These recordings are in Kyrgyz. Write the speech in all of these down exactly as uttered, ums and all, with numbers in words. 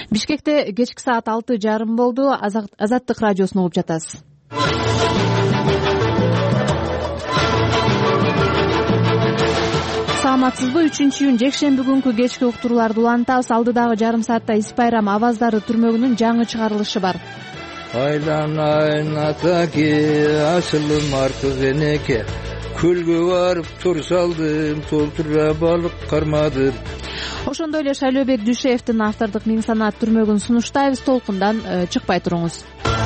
Бишкекте кечки саат алты жарым болду. Азаттык радиосун угуп жатасыз. Саламатсызбы? үчүнчү июнь жекшемби күнкү кечки уктурууларды улантабыз. Алдыдагы жарым саатта Ис Байрам аваздары түрмөгүнүн жаңы чыгарылышы бар. Айланайын атаки асылым артык энеке, көлгө барып тур салдым, толтура балык кармадым. Ошондой эле Шайлообек Дүйшеевдин автордук миң санаат түрмөгүн сунуштайбыз. Толкундан чыкпай туруңуз.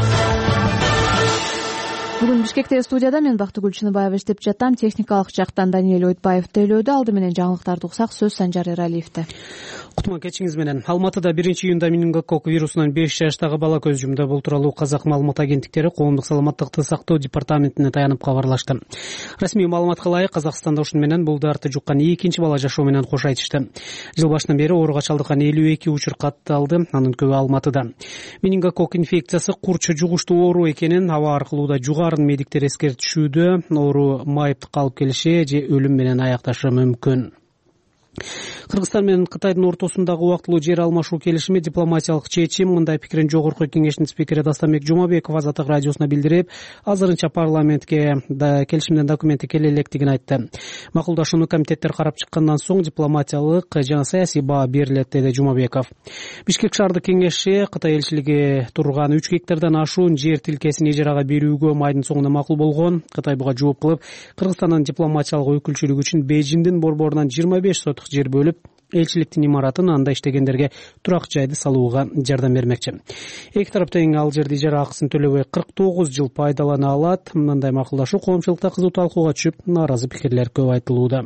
Бүгүн Бишкектеги студияда мен Бактыгүл Чыныбаева иштеп жатам. Техникалык жактан Даниэль Ойтбаев тейлөөдө. Алды менен жаңылыктарды уксак, сөз Санжар Эралиевде. Кутман кечиңиз менен. Алматыда биринчи июнда менингококк вирусунан беш жаштагы бала көз жумду. Бул тууралуу Казак маалымат агенттиктери коомдук саламаттыкты сактоо департаментине таянып кабарлашты. Расмий маалыматка ылайык, Казакстанда ушуну менен бул дарты жуккан экинчи бала жашоо менен кош айтышты. Жыл башынан бери ооруга чалдыккан элүү эки учур катталды, анын көбү Алматыда. Менингококк инфекциясы курч жугуштуу оору экенин аба аркылуу да жугарын медиктер эскертишүүдө. Оору майыптыкка алып келиши же өлүм менен аякташы мүмкүн. Кыргызстан менен Кытайдын ортосундагы убактылуу жер алмашуу келишими дипломатиялык чечим. Мындай пикирин Жогорку Кеңештин спикери Дастамек Жумабеков Азаттык радиосуна билдирип, азырынча парламентке да келишимдин документи келе электигин айтты. Макулдашууну комитеттер карап чыккандан соң дипломатиялык жана саясий баа берилет, деди Жумабеков. Бишкек шаардык кеңеши Кытай элчилиги турган үч гектардан ашуун жер тилкесин ижарага берүүгө майдын соңуна макул болгон. Кытай буга жооп кылып, Кыргызстандын дипломатиялык өкүлчүлүгү үчүн Бейжиңдин борборунан жыйырма беш сотук жер бөлүп, элчиликтин имаратын анда иштегендерге турак жайды салууга жардам бермекчи. Эки тарап тең ал жерди ижара акысын төлөбөй кырк тогуз жыл пайдалана алат. Мындай макулдашуу коомчулукта кызуу талкууга түшүп, нааразы пикирлер көп айтылууда.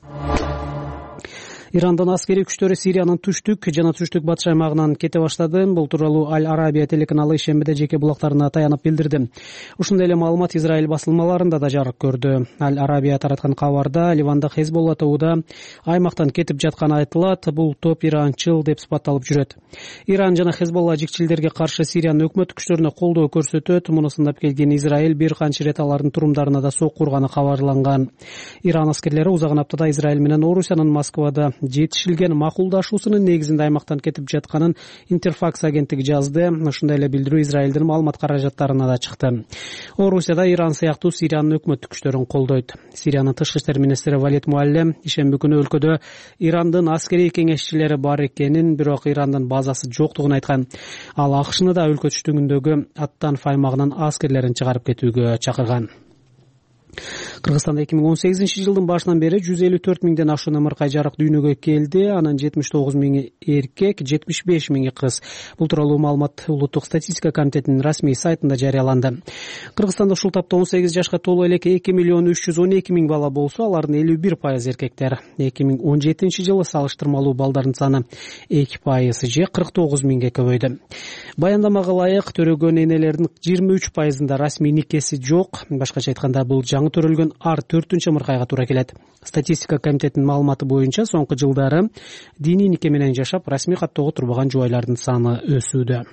Ирандын аскери күчтөрү Сириянын түштүк жана түштүк батыш аймагынан кете баштады. Бул тууралуу Аль-Арабия телеканалы ишембиде жеке булактарына таянып билдирди. Ушундай эле маалымат Израиль басылмаларында да жарык көрдү. Аль-Арабия тараткан кабарда Ливанда Хезболла тобуда аймактан кетип жатканы айтылат. Бул топ иранчыл деп сыпатталып жүрөт. Иран жана Хезболла жикчилдерге каршы Сириянын өкмөттүк күчтөрүнө колдоо көрсөтөт. Муну сындап келген Израиль бир канча ирет алардын турумдарына да сокку урганы кабарланган. Иран аскерлери узаган аптада Израиль менен Орусиянын Москвада жетишилген макулдашуусунун негизинде аймактан кетип жатканын Интерфакс агенттиги жазды. Ушундай эле билдирүү Израилдин маалымат каражаттарына да чыкты. Орусияда Иран сыяктуу Сириянын өкмөттүк күчтөрүн колдойт. Сириянын тышкы иштер министри Валид Муаллем ишемби күнү өлкөдө Ирандын аскерий кеңешчилери бар экенин, бирок Ирандын базасы жоктугун айткан. Ал АКШны да өлкө түштүгүндөгү Аттанф аймагынан аскерлерин чыгарып кетүүгө чакырган. Кыргызстанда эки миң он сегизинчи жылдын башынан бери жүз элүү төрт миңден ашуун ымыркай жарык дүйнөгө келди. Анын жетимиш тогуз миңи эркек, жетимиш беш миңи кыз. Бул тууралуу маалымат Улуттук статистика комитетинин расмий сайтында жарыяланды. Кыргызстанда ушул тапта он сегиз жашка толо элек эки миллион үч жүз он эки миң бала болсо, алардын элүү бир пайызы эркектер. эки миң он жетинчи жылы салыштырмалуу балдардын саны эки пайыз же кырк тогуз миңге көбөйдү. Баяндамага ылайык, төрөгөн энелердин жыйырма үч пайызында расмий никеси жок. Башкача айтканда, бул жаңы төрөлгөн ар төртүнчү ымыркайга туура келет. Статистика комитетинин маалыматы боюнча соңку жылдары диний нике менен жашап, расмий каттоого турбаган жубайлардын саны өсүүдө.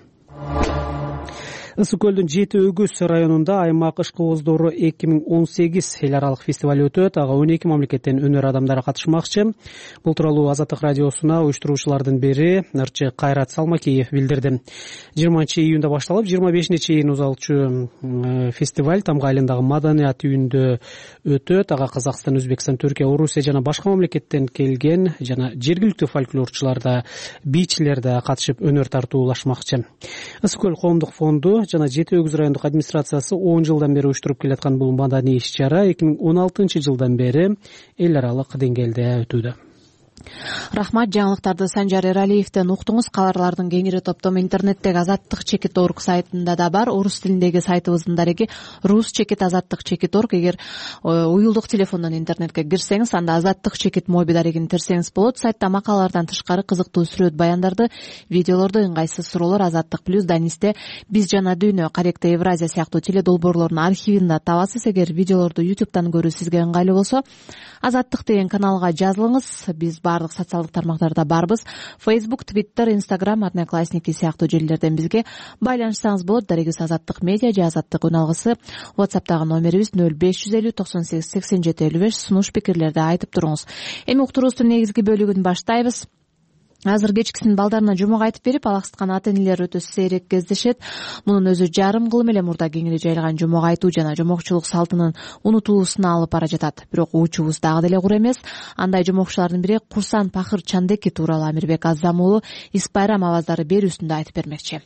Ысык көлдүн Жети Өгүз районунда аймак ышкыбоздору эки миң он сегиз эл аралык фестиваль өтөт. Ага он эки мамлекеттен өнөр адамдары катышмакчы. Бул тууралуу Азаттык радиосуна уюштуруучулардын бири ырчы Кайрат Салмакиев билдирди. жыйырманчы июнда башталып, жыйырма бешине чейин узалчу фестиваль Тамга айылындагы маданият үйүндө өтөт. Ага Казакстан, Өзбекстан, Түркия, Орусия жана башка мамлекеттен келген жана жергиликтүү фольклорчулар да, бийчилер да катышып өнөр тартуулашмакчы. Ысык көл коомдук фонду жана Жети Өгүз райондук администрациясы он жылдан бери уюштуруп келаткан бул маданий иш-чара эки миң он алтынчы жылдан бери эл аралык деңгээлде өтүүдө. Рахмат, жаңылыктарды Санжар Эралиевден уктуңуз. Кабарлардын кеңири топтому интернеттеги Азаттык чекит точка орг сайтында да бар. Орус тилиндеги сайтыбыздын дареги Рус чекит азаттык чекит точка орг. Эгер уюлдук телефондон интернетке кирсеңиз, анда Азаттык чекит моби дарегин терсеңиз болот. Сайтта макалалардан тышкары кызыктуу сүрөт баяндарды, видеолорду, ыңгайсыз суроолор, Азаттык плюс, Данисте, Биз жана дүйнө, Каректе Евразия сыяктуу теледолбоорлордун архивин да табасыз. Эгер видеолорду ютубтан көрүү сизге ыңгайлуу болсо, Азаттык деген каналга жазылыңыз. Биз баардык социалдык тармактарда барбыз. Facebook, Twitter, Instagram, Одноклассники сыяктуу желилерден бизге байланышсаңыз болот. Дарегибиз Азаттык медиа же Азаттык үн алгысы. WhatsApp'тагы номерибиз нөл беш жүз элүү токсон сегиз сексен жети элүү беш. Сунуш пикирлерди айтып туруңуз. Эми уктуруубуздун негизги бөлүгүн баштайбыз. Азыр кечкисин балдарына жомок айтып берип алаксыткан ата энелер өтө сейрек кездешет. Мунун өзү жарым кылым эле мурда кеңири жайылган жомок айтуу жана жомокчулук салтынын унутулуусуна алып бара жатат. Бирок уучубуз дагы деле кур эмес. Андай жомокчулардын бири Курсан Пахыр Чандеки тууралуу Амирбек Азам уулу Ис Байрам аваздары берүүсүндө айтып бермекчи.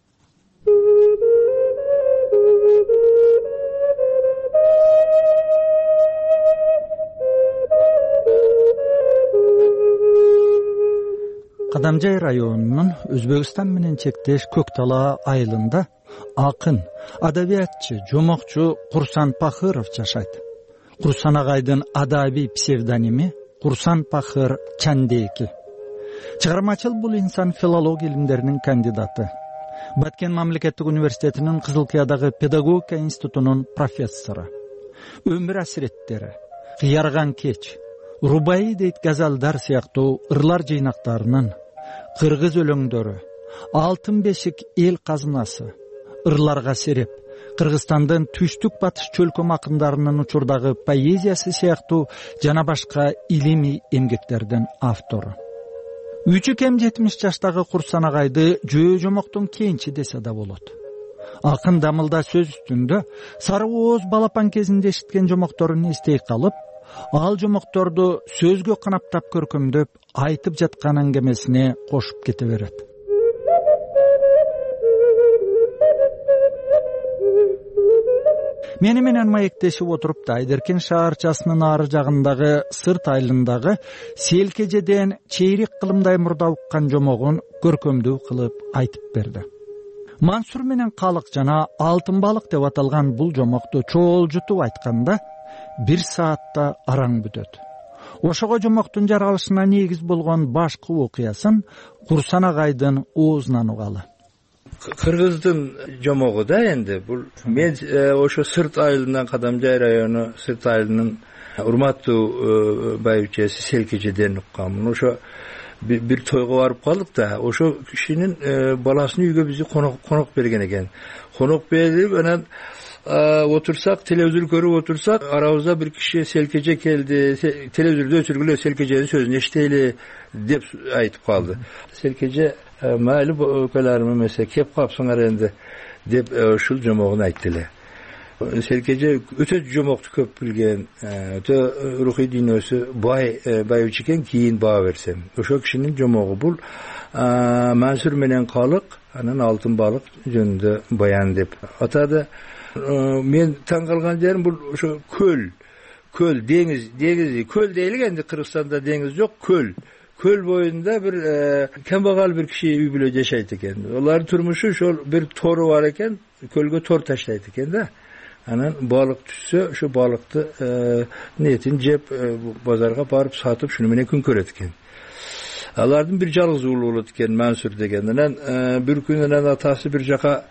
Кадамжай районунун Өзбекстан менен чектеш Көк Тала айылында акын, адабиятчы, жомокчу Курсан Пахыров жашайт. Курсан агайдын адабий псевдоними Курсан Пахыр Чандеки. Чыгармачыл бул инсан филология илимдеринин кандидаты. Баткен мамлекеттик университетинин Кызылкыядагы педагогика институтунун профессору. Өмүр асиреттери, Кыярган кеч, Рубаи дейт газалдар сыяктуу ырлар жыйнактарынын, кыргыз өлөңдөрү, Алтын бешик эл казынасы, ырларга сереп, Кыргызстандын түштүк батыш чөлкөм акындарынын учурдагы поэзиясы сыяктуу жана башка илимий эмгектердин автору. Үчү кем жетимиш жаштагы Курсан агайды жөө жомоктун кенчи десе да болот. Акын дамылда сөз үстүндө сары ооз балапан кезинде эшиткен жомокторун эстей калып, ал жомокторду сөзгө канаптап көркөмдөп айтып жаткан аңгемесине кошуп кете берет. Мени менен маектешип отуруп да Айдеркен шаарчасынын ары жагындагы Сырт айылындагы Селкежеден чейрек кылымдай мурда уккан жомогун көркөмдүү кылып айтып берди. Мансур менен калык жана алтын балык деп аталган бул жомокту чоолжутуп айтканда бир саатта араң бүтөт. Ошого жомоктун жаралышына негиз болгон башкы окуясын Курсан агайдын оозунан угалы. Кыргыздын жомогу да энди бул мен ошо Сырт айылынан Кадамжай району Сырт айылынын урматтуу байбичеси Селкежеден укканмын. Ошо бир тойго барып калдык да, ошо кишинин баласынын үйгө бизди конок конок берген экен. Конок берип анан отурсак, телевизор көрүп отурсак, арабызда бир киши Селкеже келди, телевизордо өчүргүлө Селкеженин сөзүн эштейли деп айтып калды. Селкеже майли өкөлөрүм эмесе кеп капсыңар энди деп ушул жомогун айтты эле. Селкеже өтө жомокту көп билген, өтө рухий дүйнөсү бай байбиче экен, кийин баа берсем. Ошо кишинин жомогу бул Мансур менен калык, анан алтын балык жөнүндө баян деп атады. Мен таң калган жерим бул ошо көл, көл, деңиз, деңиз, көл дейли энди Кыргызстанда деңиз жок, көл. Көл боюнда бир кембагал бир киши үй бүлө жашайт экен. Алардын турмушу ошол бир тору бар экен, көлгө тор таштайт экен да. Анан балык түшсө, ошо балыкты нетин жеп базарга барып сатып, шуну менен күн көрөт экен. Алардын бир жалгыз уулу болот экен, Мансур деген. Анан бир күнү анан атасы бир жака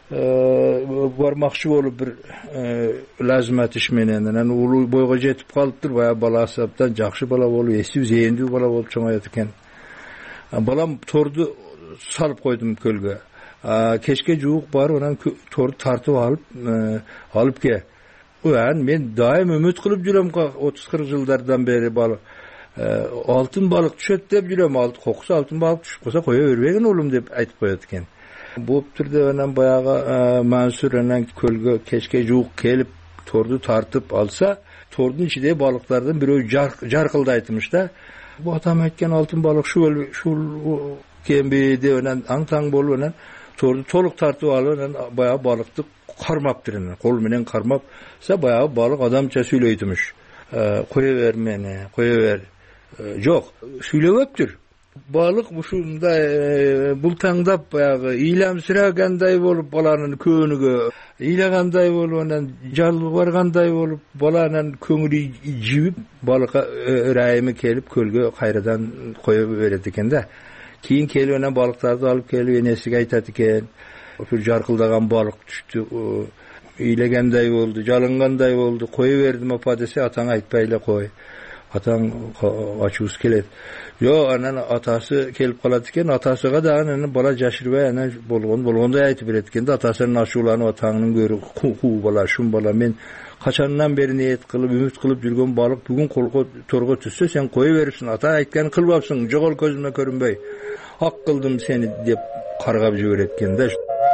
бармакчы болуп бир лазимат иш менен, анан уулу бойго жетип калыптыр, баягы баласы абдан жакшы бала болуп, эстүү, зээндүү бала болуп чоңоет экен. Балам торду салып койдум көлгө. Кечке жуук барып, анан торду тартып алып, алып ке. Анан мен дайым үмүт кылып жүрөм, отуз кырк жылдардан бери балык алтын балык түшөт деп жүрөм, алты кокусу алтын балык түшүп калса кое бербегин улум деп айтып коет экен. Болуптур деп анан баягы Мансур анан көлгө кечке жуук келип торду тартып алса, тордун ичиндеги балыктардын бирөө жаркылдайтмыш да. Бу атам айткан алтын балык ушул ушул кемби деп анан аң-таң болуп анан торду толук тартып алып анан баягы балыкты кармаптыр, анан кол менен кармапса баягы балык адамча сүйлөйтмүш. Кое бер мени, кое бер. Жок, сүйлөбөптүр. Балык ушундай бултаңдап баягы ыйламсырагандай болуп баланын көөнүгө ыйлагандай болуп анан жалбаргандай болуп баланын көңүлү жибип балыкка ырайымы келип көлгө кайрадан кое берет экен да. Кийин келип анан балыктарды алып келип энесиге айтат экен. Ошо жаркылдаган балык түштү, ыйлагандай болду, жалынгандай болду, кое бердим апа десе, атаң айтпай эле кой. Ataң ачуус келет. Yo, анан атасы келип калат экен, атасыга да анан бала жашырбай анан болгон болгондой айтып берет экен да, атасынын ачууланып атаңнын көрү куу бала, шум бала, мен качандан бери ниет кылып, үмүт кылып жүргөн балык бүгүн колго торго түшсө сен кое берипсиң, ата айтканын кылбапсың, жогол көзүмө көрүнбөй. Ак кылдым сени деп каргап жиберет экен да.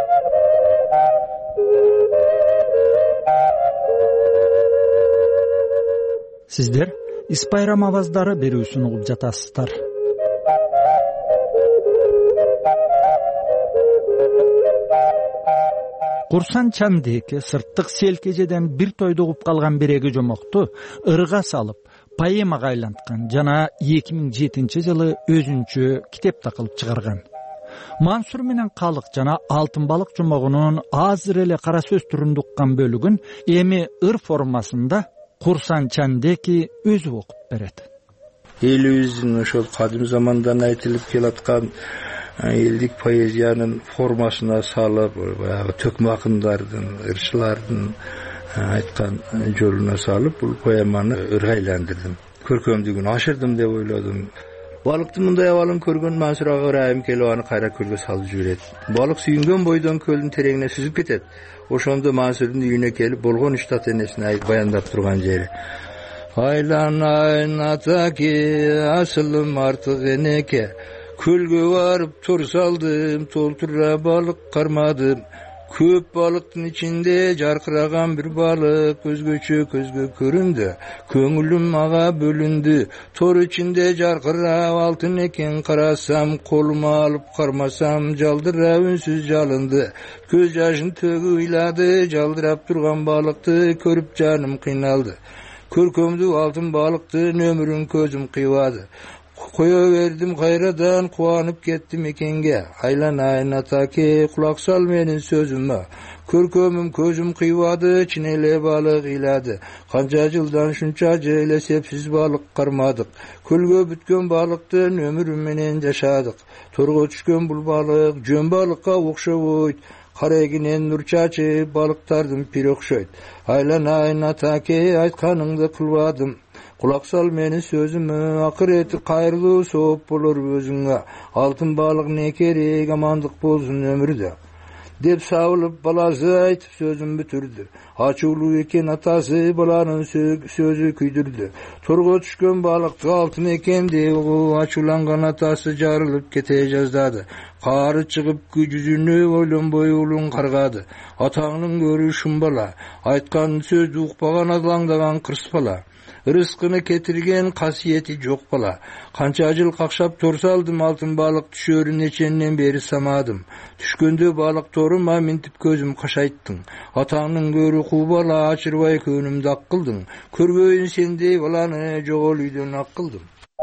Сиздер Ис байрам аваздары берүүсүн угуп жатасыздар. Курсан Чандеки сырттык селкежеден бир тойду угуп калган биреги жомокту ырга салып, поэмага айланткан жана эки миң жетинчи жылы өзүнчө китепте кылып чыгарган. Мансур менен Калык жана Алтын балык жомогунун азыр эле кара сөз түрүндө уккан бөлүгүн эми ыр формасында Курсан Чандеки өзү окуп берет. Элибиздин ошол кадим замандан айтылып келаткан элдик поэзиянын формасына салып, баягы төкмө акындардын, ырчылардын айткан жолуна салып, бул поэманы ырга айландырдым. Көркөмдүгүн ашырдым деп ойлодум. Балыкты мындай абалын көргөн Мансур ага ырайым келип аны кайра көлгө салып жиберет. Балык сүйүнгөн бойдон көлдүн тереңине сүзүп кетет. Ошондо Мансурдун үйүнө келип болгон ишти ата-энесине айтып баяндап турган жери. Айланайын атаке, асылым артык энеке, көлгө барып тур салдым, толтура балык кармадым. Көп балыктын ичинде жаркыраган бир балык өзгөчө көзгө көрүндү. Көңүлүм ага бөлүндү. Тор ичинде жаркырап алтын экен, карасам, колума алып кармасам, жалдырап үнсүз жалынды. Көз жашын төгүп ыйлады, жалдырап турган балыкты көрүп жаным кыйналды. Көркөмдүү алтын балыктын өмүрүн көзүм кыйбады. Кое бердим кайрадан, кубанып кеттим экенге. Айланайын атаке, кулак сал менин сөзүмө. Көркөмүм көзүм кыйбады, чын эле балык ыйлады. Канча жылдан шунча жыл эсепсиз балык кармадык. Көлгө бүткөн балыктын өмүрү менен жашадык. Торго түшкөн бул балык жөн балыкка окшобойт. Карегинен нур чачып, балыктардын пири окшойт. Айланайын атаке, айтканыңды кылбадым. Кулак сал менин сөзүмө, акырети кайрылуу сооп болор өзүңө. Алтын балык не керек, амандык болсун өмүрдө. Деп сабылып баласы айтып сөзүн бүтүрдү. Ачуулуу экен атасы, баланын сөзү күйдүрдү. Торго түшкөн балыкты алтын экен деп угуп, ачууланган атасы жарылып кете жаздады. Кары чыгып жүзүнө ойлонбой улун каргады. Атаңнын көрү шум бала, айткан сөздү укпаган алаңдаган кырс бала. Рызкыны кетирген касиети жок бала. Канча жыл какшап тор салдым, алтын балык түшөрүн неченден бери самадым. Түшкөндө балык торума минтип көзүм кашайттың. Атаңнын көрү куу бала, ачырбай көнүмдү ак кылдың. Көрбөйүн сендей баланы, жогол үйдөн ак кылдым.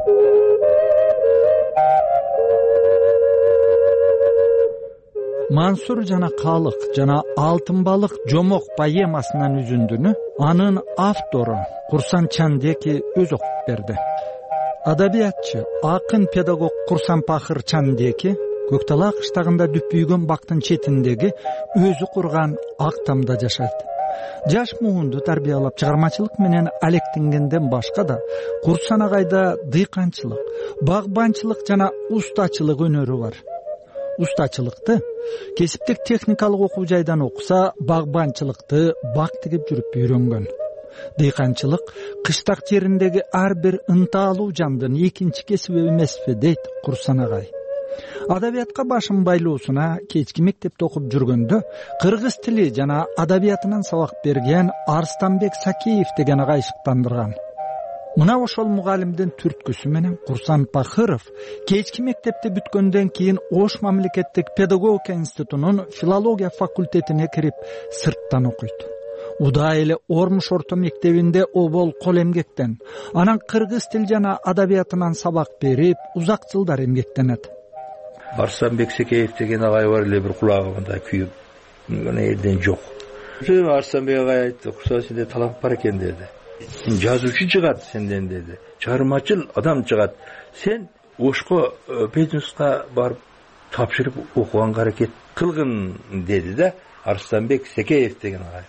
Мансур жана Калык жана Алтын балык жомок поэмасынын үзүндүнү анын автору Курсан Чандеки өз окуп берди. Адабиятчы, акын, педагог Курсан Пахыр Чандеки Көктала кыштагында дүпүйгөн бактын четиндеги өзү курган ак тамда жашайт. Жаш муунду тарбиялап чыгармачылык менен алектенгенден башка да Курсан агайда дыйканчылык, багбанчылык жана устачылык өнөрү бар. Устачылыкты кесиптик техникалык окуу жайдан окуса, багбанчылыкты бак тигип жүрүп үйрөнгөн. Дыйканчылык кыштак жериндеги ар бир ынтаалуу жандын экинчи кесиби эмеспи, дейт Курсан агай. Адабиятка башын байлоосуна кечки мектепте окуп жүргөндө кыргыз тили жана адабиятынан сабак берген Арстанбек Сакеев деген агай шыктандырган. Мына ошол мугалимдин түрткүсү менен Курсан Пахыров кечки мектепти бүткөндөн кийин Ош мамлекеттик педагогика институтунун филология факультетине кирип, сырттан окуйт. Удай эле Ормуш орто мектебинде обол кол эмгектен, анан кыргыз тил жана адабиятынан сабак берип, узак жылдар эмгектенет. Арстанбек Сакеев деген агай бар эле, бир кулагымда күйүп, мына элден жок. Арстанбек агай айтты, "Курсан, сенде талант бар экен" деди. Жазуучу чыгат сенден деди. Чыгармачыл адам чыгат. Сен Ошко Петинска барып тапшырып окуганга аракет кылгын деди да Арстанбек Сакеев деген агай.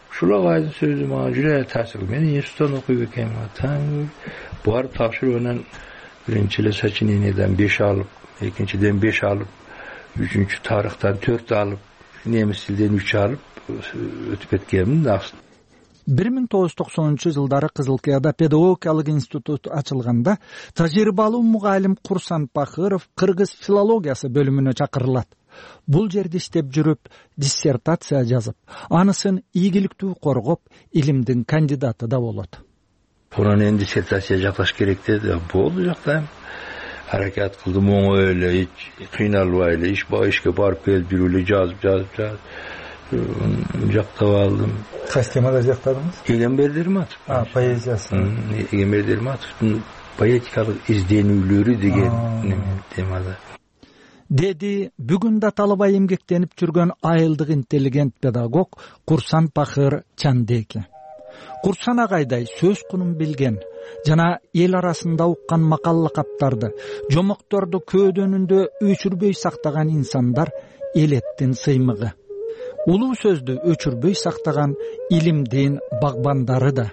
ушул агайдын сөзү мага жүрө таасир кылды. Мен институттан окуйт экенмин. Таң бар тапшыруудан биринчи эле сочиненияден беш алып, экинчиден беш алып, үчүнчү тарыхтан төрт алып, немис тилден үч алып өтүп кеткенмин. бир миң тогуз жүз токсонунчу жылдары Кызылкыяда педагогикалык институт ачылганда тажрыйбалуу мугалим Курсан Пахыров кыргыз филологиясы бөлүмүнө чакырылат. Бул жерде иштеп жүрүп, диссертация жазып, анысын ийгиликтүү коргоп, илимдин кандидаты да болот. Бунан эми диссертация жасаш керек деди. Болду, жактайм. Аракет кылдым, оңой эле, эч кыйналбай эле, иш ба ишке барып келип жүрүп эле жазып, жазып, жазып жактап алдым. Кайсы темада жактадыңыз? Эгембер Дерматов. А, поэзиясы. Эгембер Дерматовдун поэтикалык изденүүлөрү деген темада. Деди бүгүн да талабай эмгектенип жүргөн айылдык интеллигент педагог Курсан Пахыр Чандеке. Курсан агайдай сөз кунун билген жана эл арасында уккан макал лакаптарды, жомокторду көөдөнүндө өчүрбөй сактаган инсандар элеттин сыймыгы. Улуу сөздү өчүрбөй сактаган илимдин багбандары да.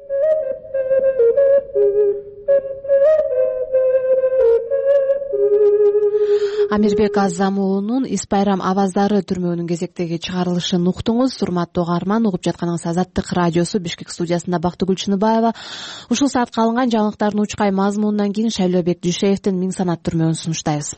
Амирбек Азам уулунун Ис Байрам аваздары түрмөгүнүн кезектеги чыгарылышын уктуңуз. Урматтуу угарман, угуп жатканыңыз Азаттык радиосу, Бишкек студиясында Бактыгүл Чыныбаева. Ушул саатка алынган жаңылыктардын учкай мазмунунан кийин Шайлообек Дүйшеевдин Миң санат түрмөгүн сунуштайбыз.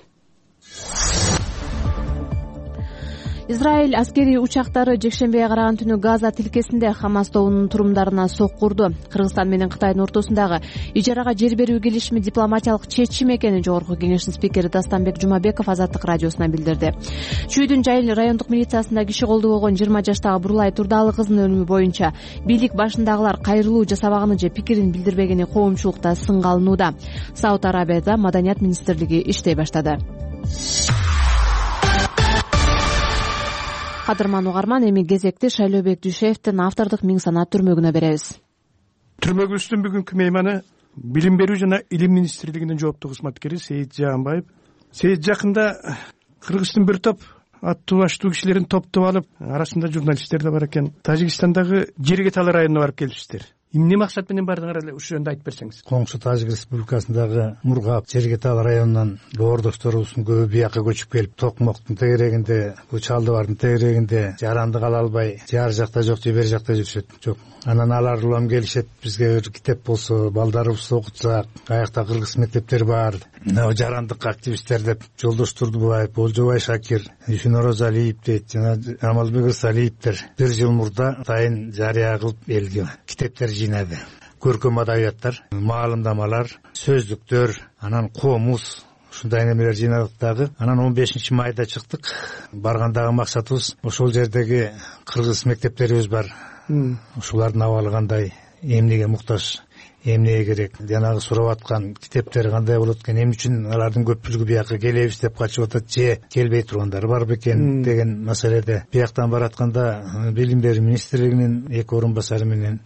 Израиль аскерий учактары жекшембиге караган түнү Газа тилкесинде Хамас тобунун турумдарына соккурду. Кыргызстан менен Кытайдын ортосундагы ижарага жер берүү келишими дипломатиялык чечим экенин Жогорку Кеңештин спикери Дастанбек Жумабеков Азаттык радиосуна билдирди. Чүйдүн Жайыл райондук милициясында киши колду болгон жыйырма жаштагы Бурулай Турдалы кызынын өлүмү боюнча бийлик башындагылар кайрылуу жасабаганы же пикирин билдирбегени коомчулукта сынга алынууда. Сауд Арабияда Маданият министрлиги иштей баштады. Кадырман угарман, эми кезекти Шайлообек Дүйшеевдин автордук Миң санат түрмөгүнө беребиз. Түрмөгүбүздүн бүгүнкү мейманы Билим берүү жана Илим министрлигинин жооптуу кызматкери Сейит Жаанбаев. Сейит жакында Кыргыздын бир топ аттуу баштуу кишилерин топтоп алып, арасында журналисттер да бар экен, Тажикстандагы Жергеталы районуна барып келипсиздер. Эмне максат менен бардыңар эле, ушул жөнүндө айтып берсеңиз. Коңшу Тажик Республикасындагы Мургап, Жергеталы районунан боордошторубуздун көбү бияка көчүп келип, Токмоктун тегерегинде, бул Чалдыбардын тегерегинде жаранды ала албай, жар жакта жок же бери жакта жүрүшөт. Жок. Анан алар улам келишет, бизге бир китеп болсо, балдарыбызды окутсак, каякта кыргыз мектептери бар. Мына жарандык активисттер деп Жолдош Турдубаев, Болжобай Шакир, Ишинороз Алиев дейт, жана Амалбек Ырсалиевдер бир жыл мурда атайын жарыя кылып элге китептер жыйнады. Көркөм адабияттар, маалымдамалар, сөздүктөр, анан комуз, ушундай немелер жыйнадык дагы. Анан он бешинчи майда чыктык. Баргандагы максатыбыз ошол жердеги кыргыз мектептерибиз бар. Ушулардын абалы кандай, эмнеге муктаж, эмнеге керек, жанагы сурап аткан китептер кандай болот экен, эмне үчүн алардын көпчүлүгү бияка келебиз деп качып атат же келбей тургандар бар бекен деген маселеде бияктан баратканда Билим берүү министрлигинин эки орун басары менен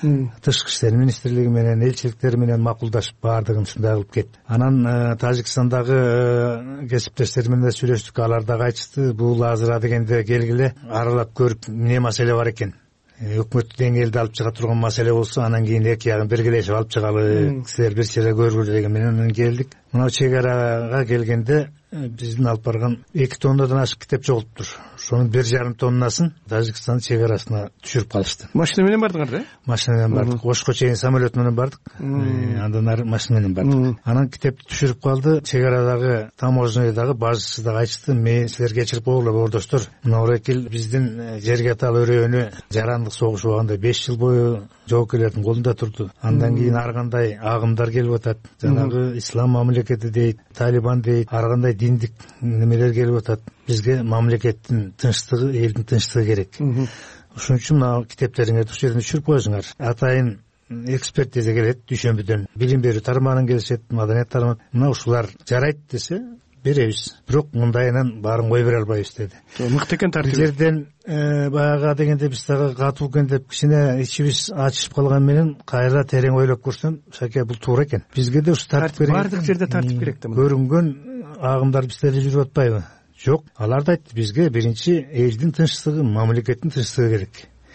Тышкы иштер министрлиги менен элчиликтер менен макулдашып баардыгын ушундай кылып кетти. Анан Тажикстандагы кесиптештер менен сүйлөштүк, алар дагы айтышты, бул азыр дегенде келгиле аралап көрүп эмне маселе бар экен. Өкмөттүк деңгээлде алып чыга турган маселе болсо, анан кийин эки ягын биргелешип алып чыгалы, силер бир жерде көргүлө деген менен келдик. Мына чек арага келгенде биздин алып барган эки тоннадан ашык китеп жоголуптур. Ошонун бир жарым тоннасын Тажикстандын чек арасына түшүрүп калышты. Машина менен бардыңар да? Машина менен бардык. Ошко чейин самолет менен бардык. Андан ары машина менен бардык. Анан китепти түшүрүп калды. Чек арадагы таможнядагы бажчысы дагы айтышты, мен силер кечирип койгула боордоштор. Мына Орекил биздин Жергеталы өрөөнү жарандык согуш убагында беш жыл бою жоокерлердин колунда турду. Андан кийин ар кандай агымдар келип атат. Жанагы ислам мамлекети дейт, Талибан дейт, ар кандай диндик немелер келип атат. Бизге мамлекеттин тынчтыгы, элдин тынчтыгы керек. Ошон үчүн мына китептериңерди ушул жерден түшүрүп коюңар. Атайын экспертиза келет дүйшөмбүдөн. Билим берүү тармагынан келишет, маданият тармагы. Мына ушулар жарайт десе беребиз. Бирок мындайынан баарын кое бере албайбыз деди. Мыкты экен тартип. Бул жерден баягы дегенде биз дагы катуу экен деп кичине ичибиз ачышып калган менен кайра терең ойлоп көрсөм, шаке бул туура экен. Бизге да ушу тартип керек. Бардык жерде тартип керек да. Көрүнгөн агымдар бизде жүрүп атпайбы? Жок, алар да айтты, бизге биринчи элдин тынчтыгы, мамлекеттин тынчтыгы керек.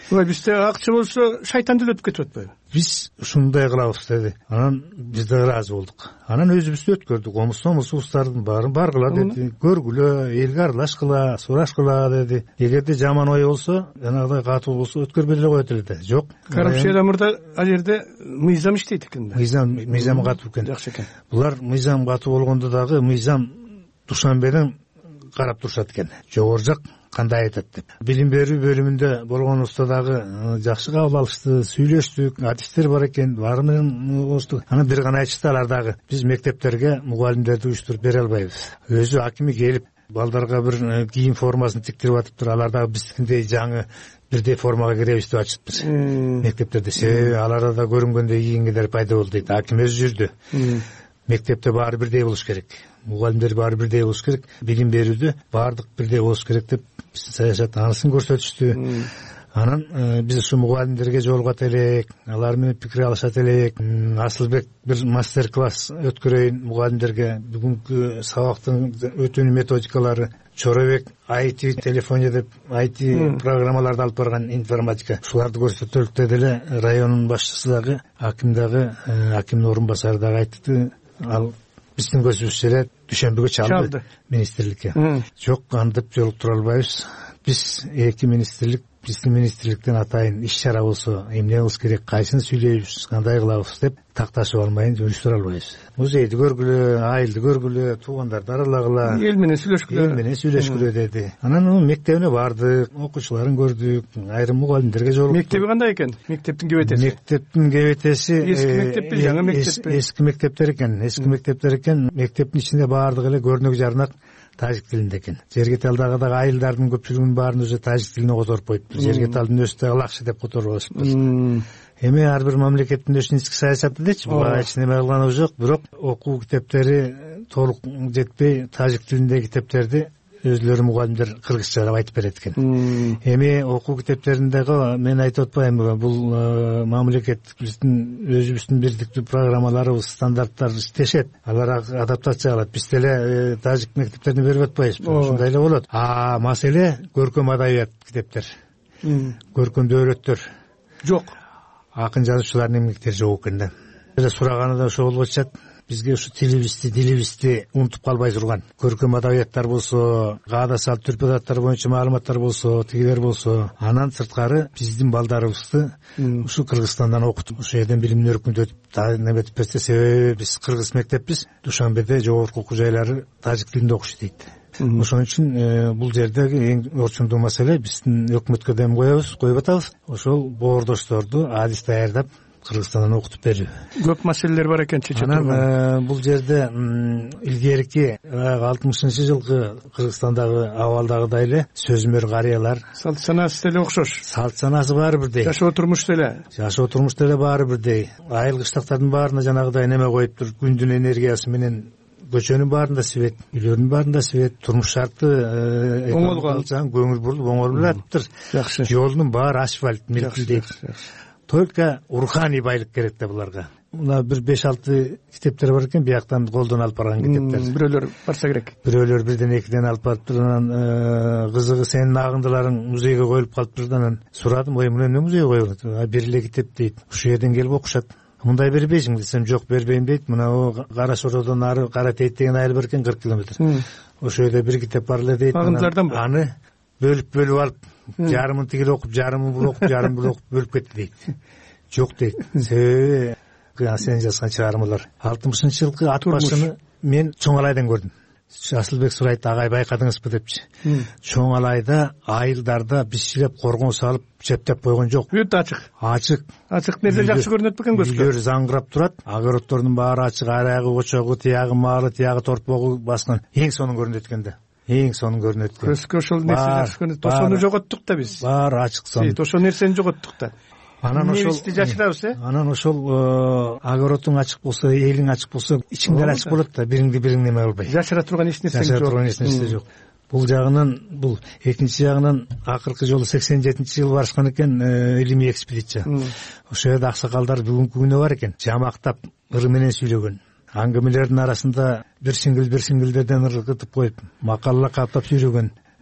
ой бизде акча болсо шайтан деле өтүп кетип атпайбы? Биз ушундай кылабыз деди. Анан биз да ыраазы болдук. Анан өзүбүздү өткөрдүк. Комуз устардын баарын баргыла деди. Көргүлө, элге аралашкыла, сурашкыла деди. Эгерде жаман ой болсо, жанагыдай катуу болсо өткөрбөй деле коет эле. Жок. Коррупцияда мурда ал жерде мыйзам иштейт экен да. Мыйзам, мыйзам катуу экен. Жакшы экен. Булар мыйзам катуу болгондо дагы мыйзам Душанбеден карап турушат экен. Жогору жак кандай айтат деп. Билим берүү бөлүмүндө болгонубузда дагы жакшы кабыл алышты, сүйлөштүк, адистер бар экен, баары менен болуштук. Анан бир гана айтышты алар дагы. Биз мектептерге мугалимдерди уюштуруп бере албайбыз. Өзү акими келип, балдарга бир кийим формасын тиктирип атыптыр. Алар дагы биздикиндей жаңы бирдей формага киребиз деп айтышыптыр. Мектептерде себеби аларда да көрүнгөндөй кийингендер пайда болду дейт. Аким өзү жүрдү. Мектепте баары бирдей болуш керек. Мугалимдер баары бирдей болуш керек. Билим берүүдө баардык бирдей болуш керек деп саясат анысын көрсөтүштү. Анан биз ушу мугалимдерге жолугат элек, алар менен пикир алышат элек. Асылбек бир мастер класс өткөрөйүн мугалимдерге. Бүгүнкү сабактын өтүүнү методикалары Чоробек ай ти телефония деп ай ти программаларды алып барган, информатика. Ушуларды көрсөтөлүк деди эле. Районун башчысы дагы, аким дагы, акимдин орун басары дагы айтты. Ал биздин көзүбүзчө эле дүйшөмбүгө чалды министрликке. Жок, антип жолуктура албайбыз. Биз эки министрлик, биздин министрликтен атайын иш чара болсо эмне кылыш керек, кайсыны сүйлөйбүз, кандай кылабыз деп такташып алмайын уюштура албайбыз. Музейди көргүлө, айылды көргүлө, туугандарды аралагыла, эл менен сүйлөшкүлө, эл менен сүйлөшкүлө деди. Анан мектебине бардык, окуучуларын көрдүк, айрым мугалимдерге жолуктук. Мектеби кандай экен? Мектептин кебетеси? Мектептин кебетеси эски мектеппи, жаңы мектеппи? Эски мектептер экен, эски мектептер экен. Мектептин ичинде баардыгы эле көрнөк жарнак тажик тилинде экен. Жергеталдагы дагы айылдардын көпчүлүгүнүн баарын өзү тажик тилине которуп коюптур. Жергеталдын өзү дагы лакшы деп которуп алышыптыр. Эми ар бир мамлекеттин өзүнүн ички саясаты дечи, буга эч неме кылганы жок. Бирок окуу китептери толук жетпей, тажик тилиндеги китептерди өзлөрү мугалимдер кыргызча деп айтып берет экен. Эми окуу китептериндеги мен айтып атпаймынбы, бул мамлекеттик биздин өзүбүздүн бирдиктүү программаларыбыз, стандарттар иштешет. Алар адаптация кылат. Биз деле тажик мектептерине берип атпайбызбы? Ошондой эле болот. А маселе көркөм адабият китептер. Көркөм дөөлөттөр жок. Акын жазуучулардын эмгектери жок экен да. Эле сураганы да ошол болуп атышат. Бизге ушу тилибизди, дилибизди унутуп калбай турган көркөм адабияттар болсо, каада салт түрп адаттар боюнча маалыматтар болсо, тигилер болсо, анан сырткары биздин балдарыбызды ушу Кыргызстандан окутуп, ошол жерден билимин өркүндөтүп неметип берсе, себеби биз кыргыз мектеппиз. Душанбеде жогорку окуу жайлары тажик тилинде окуш дейт. Ошон үчүн бул жердеги эң орчундуу маселе биздин өкмөткө дем коебуз, коюп атабыз. Ошол боордошторду адис даярдап Кыргызстандан окутуп берүү. Көп маселелер бар экен чече турган. Анан бул жерде илгерки алтымышынчы жылкы Кыргызстандагы абалдагыдай эле сөзмөр карыялар, салт санаасы деле окшош. Салт санаасы баары бирдей. Жашоо турмуш деле. Жашоо турмуш деле баары бирдей. Айыл кыштактардын баарына жанагыдай неме коюптур, күндүн энергиясы менен көчөнүн баарында свет, үйлөрдүн баарында свет, турмуш шарты оңолгон, көңүл бурулуп оңолуп атыптыр. Жакшы. Жолдун баары асфальт, мелкилдейт. Только руханий байлык керек да буларга. Мына бир беш алты китептер бар экен, бияктан колдон алып барган китептер. Бирөөлөр барса керек. Бирөөлөр бирден экиден алып барыптыр. Анан кызыгы сенин агындыларың музейге коюлуп калыптыр. Анан сурадым, ой муну эмне музейге коюлат? А бир эле китеп дейт. Ушул жерден келип окушат. Мындай бербейсиң десем, жок бербейм дейт. Мына Кара Шородон ары Кара Тейт деген айыл бар экен, кырк километр. Ошол жерде бир китеп бар эле дейт. Агындыларданбы? Аны бөлүп-бөлүп алып, жарымын тигил окуп, жарымын бул окуп, жарымын бул окуп бөлүп кетти дейт. Жок дейт. Себеби сен жазган чыгармалар. алтымышынчы жылкы ат башыны мен Чоң Алайдан көрдүм. Асылбек сурайт, агай байкадыңызбы депчи. Чоң Алайда айылдарда бишчилеп коргон салып чептеп койгон жок. Бүт ачык. Ачык. Ачык нерсе жакшы көрүнөт бекен көзгө. Үйлөр заңгырап турат. Огороддордун баары ачык, аягы очогу, тиягы маалы, тиягы торпогу баскан. Эң сонун көрүнөт экен да. Эң сонун көрүнөт экен. Көзгө ошол нерсе жакшы көрүнөт. Ошону жоготтук да биз. Баары ачык сонун. Ошол нерсени жоготтук да. Анан ошол жашырабыз, э? Анан ошол огородуң ачык болсо, элиң ачык болсо, ичиңдер ачык болот да, бириңди бириң неме кылбай. Жашыра турган эч нерсе жок. Жашыра турган эч нерсе жок. Бул жагынан, бул экинчи жагынан акыркы жолу сексен жетинчи жылы барышкан экен илимий экспедиция. Ошол жерде аксакалдар бүгүнкү күнү бар экен. Жамактап, ыры менен сүйлөгөн. Аңгемелердин арасында бир сиңгил бир сиңгилдерден ыргытып коюп, макалалар каттап сүйлөгөн.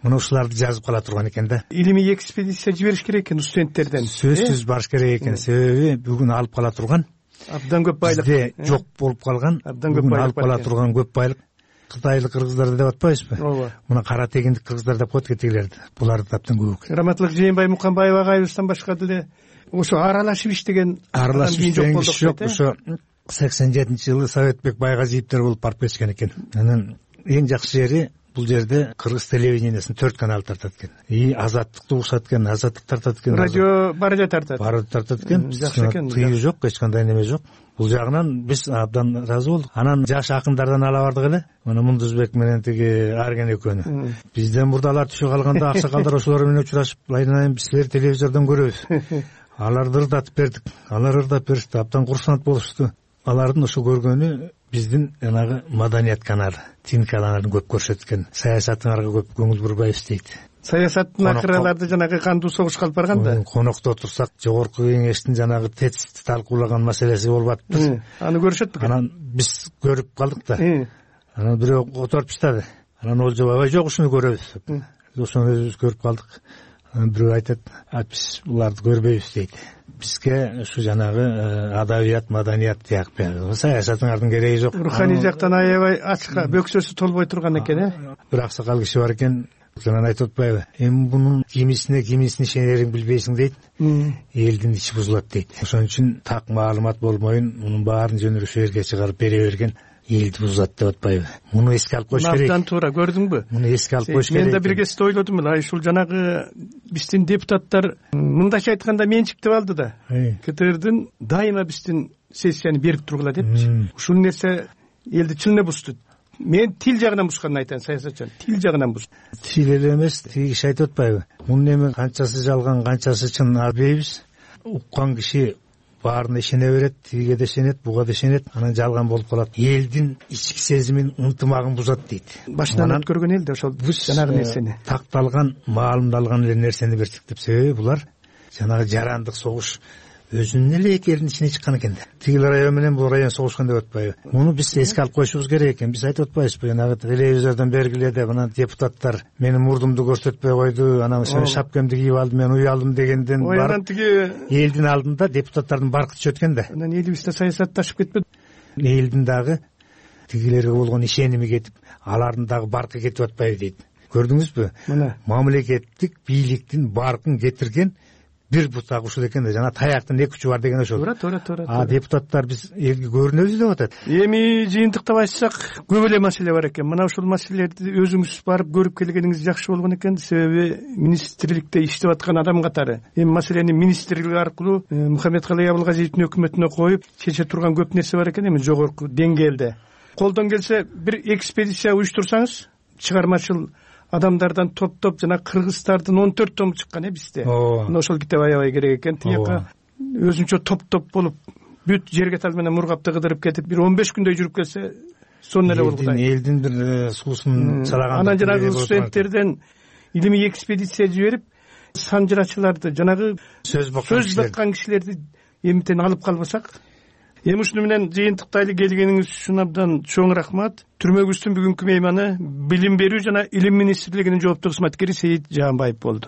мына ушуларды жазып кала турган экен да. Илимий экспедиция жибериш керек экен студенттерден. Сөзсүз барыш керек экен. Себеби бүгүн алып кала турган абдан көп байлык бизде жок болуп калган. Бүгүн алып кала турган көп байлык. Кытайлык кыргыздар деп атпайбызбы? Ооба. Мына кара тегиндик кыргыздар деп коет кетигилерди. Буларды абдан көп. Раматлык Жээнбай Муканбаев агайыбыздан башка деле ошо аралашып иштеген аралашып иштеген киши жок. Ошо сексен жетинчи жылы Советбек Байгазиевдер болуп барып кетишкен экен. Анан эң жакшы жери бул жерде кыргыз телевидениесин төрт канал тартат экен. И азаттыкты угушат экен, азаттык тартат экен. Радио бар эле тартат. Баары тартат экен. Жакшы экен. Тыюу жок, эч кандай неме жок. Бул жагынан биз абдан ыраазы болдук. Анан жаш акындардан ала бардык эле. Мына Мундузбек менен тиги Арген экөөнү. Бизден мурдалар түшө калганда аксакалдар ошолор менен учурашып, айнайын биз силерди телевизордон көрөбүз. Аларды ырдатып бердик. Алар ырдап беришти, абдан курсант болушту. Алардын ошо көргөнү биздин жанагы маданият каналы, тин каналын көп көрсөтөт экен. Саясатыңарга көп көңүл бурбайбыз дейт. Саясаттын акыраларды жанагы кандуу согуш калып барган да. Конокто турсак, жогорку кеңештин жанагы тетисти талкуулаган маселеси болуп атты. Аны көрүшөт бекен. Анан биз көрүп калдык да. Анан бирөө которуп таштады. Анан ол жобой жок, ушуну көрөбүз деп. Ошону өзүбүз көрүп калдык. Анан бирөө айтат, "А биз буларды көрбөйбүз" дейт. Бизге ушу жанагы адабият, маданият тиякпы. Саясатыңардын кереги жок. Руханий жактан аябай ачка, бөксөсү толбой турган экен, э? Бир аксакал киши бар экен, анан айтып атпайбы? Эми бунун кимисине кимисин ишенерин билбейсиң дейт. Элдин ичи бузулат дейт. Ошон үчүн так маалымат болмойун, мунун баарын жөнүрө жерге чыгарып бере берген элди бузат деп атпайбы? Муну эске алып коюш керек. Абдан туура, көрдүңбү? Муну эске алып коюш керек. Мен да бир кезде ойлодум эле, ушул жанагы биздин депутаттар мындайча айтканда менчиктеп алды да. КТРдин дайыма биздин сессияны берип тургула депчи. Ушул нерсе элди чын бузду. Мен тил жагынан бузганын айтайын, саясатчы. Тил жагынан буз. Тил эле эмес, тиги киши айтып атпайбы? Мунун эми канчасы жалган, канчасы чын билбейбиз. Уккан киши баарына ишене берет, тиге да ишенет, буга да ишенет, анан жалган болуп калат. Элдин ички сезимин, ынтымагын бузат дейт. Башынан өткөргөн эл да ошол жанагы нерсени, такталган, маалымдалган эле нерсени бердик деп. Себеби булар жанагы жарандык согуш өзүнүн эле эки элдин ичине чыккан экен да. Тиги район менен бул район согушкан деп атпайбы? Муну биз эске алып коюшубуз керек экен. Биз айтып атпайбызбы? Жанагы телевизордон бергиле деп, анан депутаттар менин мурдумду көрсөтпөй койду, анан ошо шапкемди кийип алдым, мен уялдым дегенден бар. Анан тиги элдин алдында депутаттардын баркы түшөт экен да. Анан элибизде саясатташып кетпеди. Элдин дагы тигилерге болгон ишеними кетип, алардын дагы баркы кетип атпайбы дейт. Көрдүңүзбү? Мына мамлекеттик бийликтин баркын кетирген бир бутак ушул экен да. Жана таяктын эки учу бар деген ошол. Туура, туура, туура. А депутаттар биз элге көрүнөбүз деп атат. Эми жыйынтыктап айтсак, көп эле маселе бар экен. Мына ушул маселелерди өзүңүз барып көрүп келгениңиз жакшы болгон экен. Себеби министрликте иштеп аткан адам катары. Эми маселени министрлик аркылуу Мухаммедкалый Абылгазиевдин өкмөтүнө коюп чече турган көп нерсе бар экен. Эми жогорку деңгээлде колдон келсе бир экспедиция уюштурсаңыз, чыгармачыл адамдардан топ-топ жана кыргыздардын он төрт тому чыккан э бизде. Мына ошол китеп аябай керек экен. Тияка өзүнчө топ-топ болуп, бүт жерге тал менен мургапты кыдырып кетип, бир он беш күндөй жүрүп келсе, сонун эле болгудай. Элдин бир суусун чалаган. Анан жанагы студенттерден илимий экспедиция жиберип, санжырачыларды, жанагы сөз баккан кишилерди эмитен алып калбасак, эми ушуну менен жыйынтыктайлы келгениңиз үчүн абдан чоң рахмат. Түрмөгүбүздүн бүгүнкү мейманы Билим берүү жана Илим министрлигинин жооптуу кызматкери Сейит Жаанбаев болду.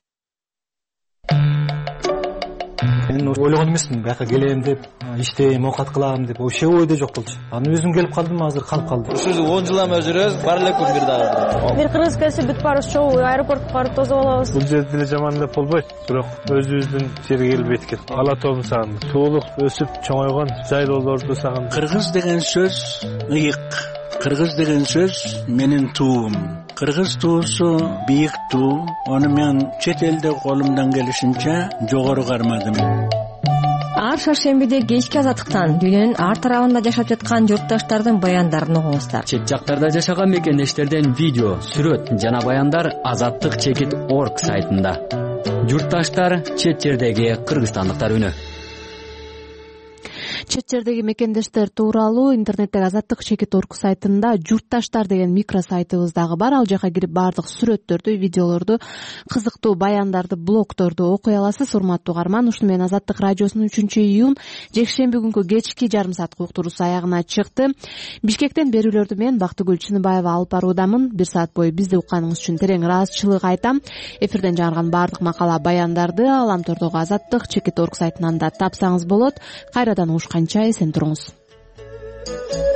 Мен ойлогон эмесмин, бияка келем деп, иштейм, оокат кылам деп, вообще ойдо жок болчу. Анан өзүм келип калдым, азыр калып калды. Ушул он жыл эме жүрөбүз, бар эле күн бир дагы. Бир кыргыз келсе бүт барыбыз чогуу аэропортко барып тосуп алабыз. Бул жерде деле жаман деп болбойт, бирок өзүбүздүн жерге келип эткил. Ала тообун сагындым. Туулук өсүп чоңойгон жайлоолорду сагындым. Кыргыз деген сөз ыйык. Кыргыз деген сөз менин туум. Кыргыз туусу бийик туу. Аны мен чет элде колумдан келишинче жогору кармадым. Ар шаршембиде кечки азаттыктан дүйнөнүн ар тарабында жашап жаткан журтташтардын баяндарын угуңуздар. Чет жактарда жашаган мекендештерден видео, сүрөт жана баяндар азаттык чекит точка орг сайтында. Журтташтар чет жердеги кыргызстандыктар үнү. чет жердеги мекендештер тууралуу интернеттеги азаттык чекит орг сайтында журтташтар деген микро сайтыбыз дагы бар. Ал жака кирип баардык сүрөттөрдү, видеолорду, кызыктуу баяндарды, блогторду окуй аласыз. Урматтуу угарман, ушуну менен Азаттык радиосунун үчүнчү июнь жекшемби күнкү кечки жарым саат уктуруусу аягына чыкты. Бишкектен берүүлөрдү мен Бактыгүл Чыныбаева алып баруудамын. Бир саат бою бизди укканыңыз үчүн терең ыраазычылык айтам. Эфирден жаңырган баардык макала, баяндарды Аламтордогу азаттык чекит орг сайтынан да тапсаңыз болот. Кайрадан угушканча эсен туруңуз.